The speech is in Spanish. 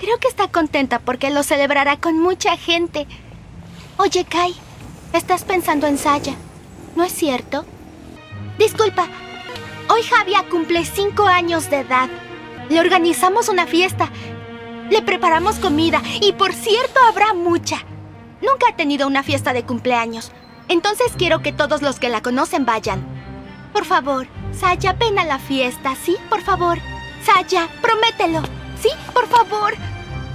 Creo que está contenta porque lo celebrará con mucha gente. Oye, Kai, estás pensando en Saya, ¿no es cierto? Disculpa, hoy Javia cumple 5 años de edad. Le organizamos una fiesta. Le preparamos comida y, por cierto, habrá mucha. Nunca ha tenido una fiesta de cumpleaños. Entonces quiero que todos los que la conocen vayan. Por favor, Saya, ven a la fiesta, ¿sí? Por favor. Saya, promételo. ¿Sí? Por favor.